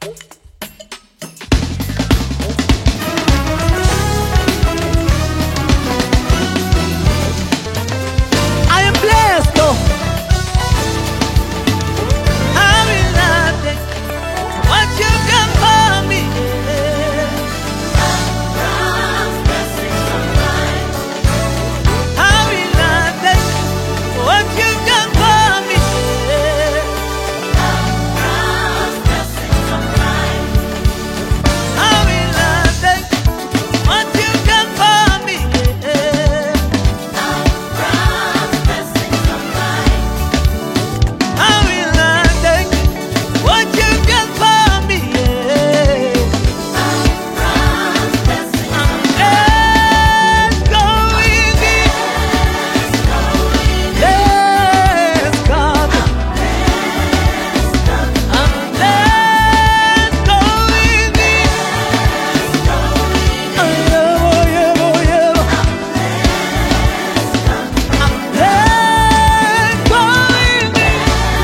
I am blessed, oh. I will not take what you can for me. I will not take what you can for me. I will not take what you can for me. I will not take what you can for me. Let's go with it. Let's go. Let's go with it. Oh yeah, oh yeah, oh yeah. Let's go with it.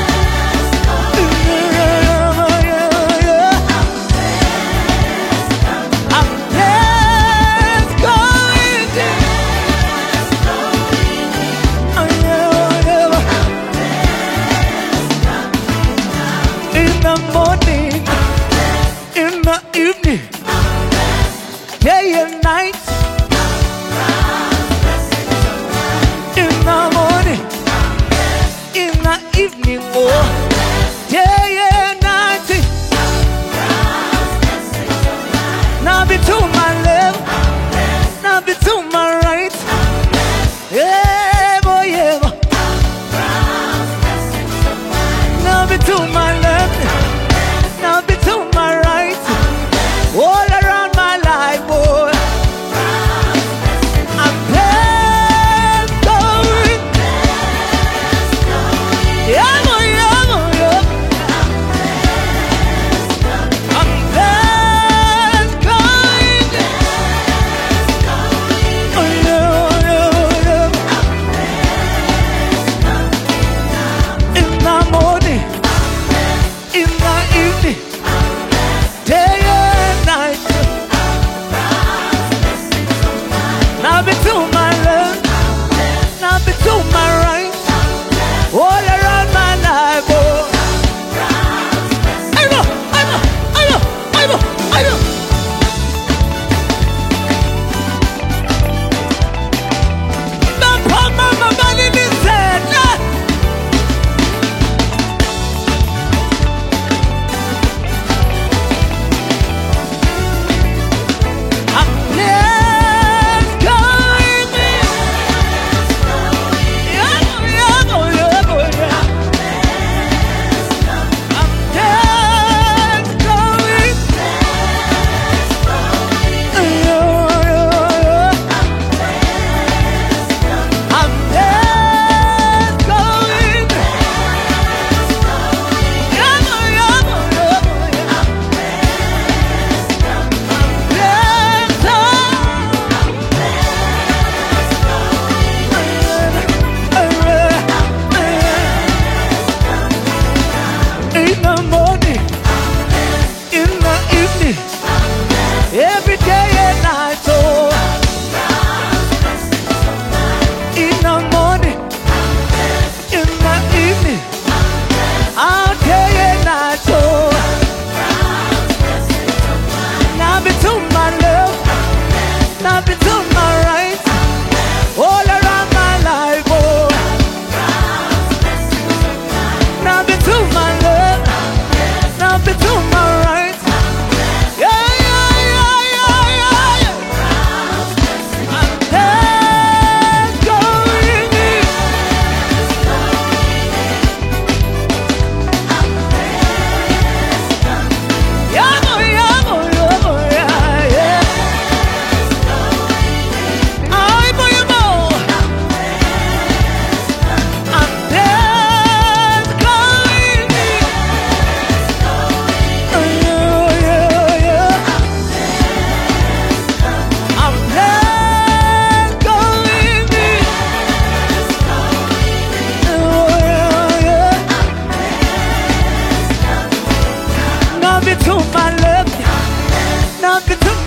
In the morning, in the evening, day and night. In the morning, in the evening, oh, day and night. Now be to my left, now be to my right. Yeah, boy, yeah, boy. Now be to my left, now be to my right. All around my life, boy. I'm blessed, going. Yeah, boy, yeah, boy, yeah. I'm blessed, going. Oh, yeah, oh, yeah, oh, yeah. In the morning, in the evening, day and night. Now be to my left, now be to my right. All around my life, oh. I know, I know, I know, I know, I know. Don't put my money in his head, nah. I'm blessed, going. Yeah, yeah, oh, yeah, oh, yeah. I'm blessed, going. Yeah, yeah, yeah. I'm blessed, going. Yeah, oh, yeah, oh, yeah, oh, yeah. In the morning, in the evening, every day and night, oh. In the morning, in the evening, all day and night, oh. Now be to my left, now be to my right, all around my life, oh. Now be to my left, Knock it to